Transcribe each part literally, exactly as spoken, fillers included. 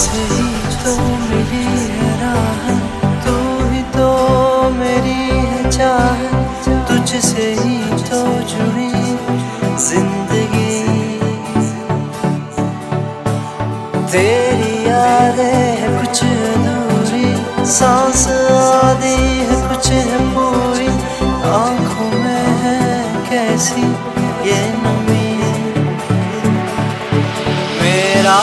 तुझसे ही तो मिली है राह, तू ही तो मेरी है चाहत, तुझसे ही तो जुड़ी जिंदगी। तेरी यादें है कुछ अधूरी, सांस आधी है कुछ है पूरी, आंखों में है कैसी ये नमी। मेरा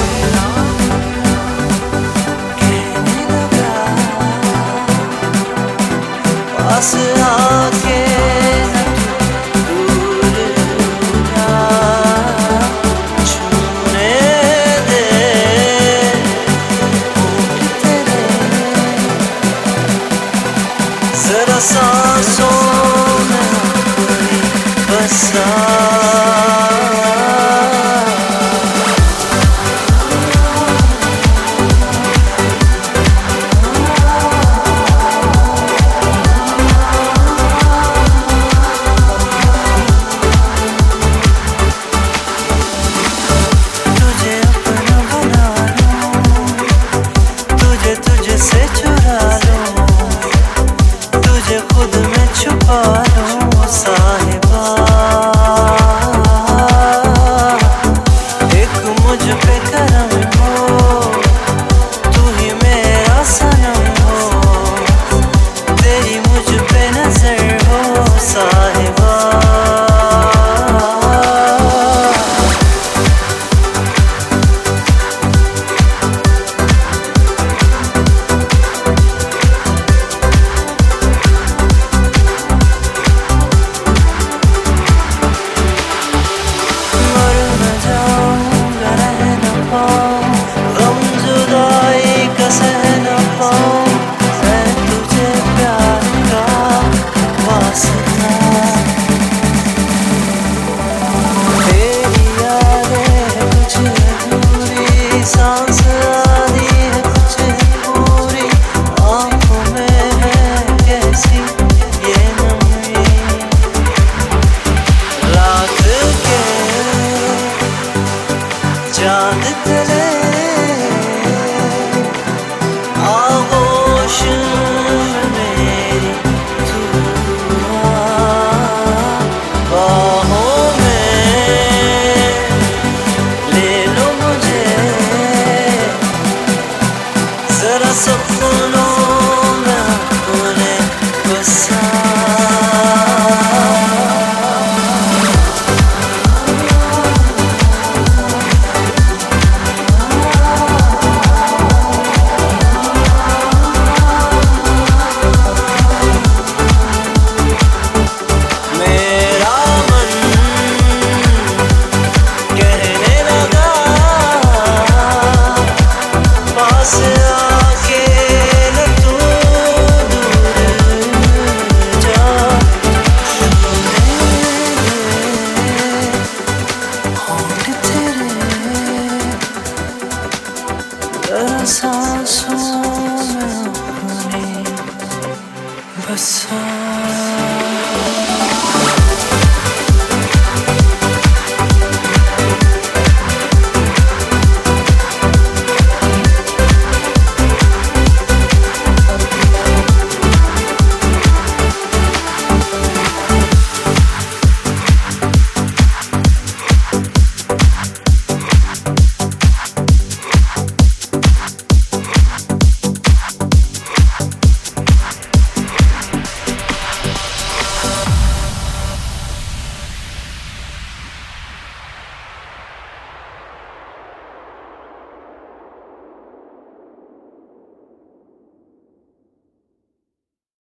पास आके न तू दूर जा, छूने दे होठ तेरे, जरा सांसों में कोई बसा।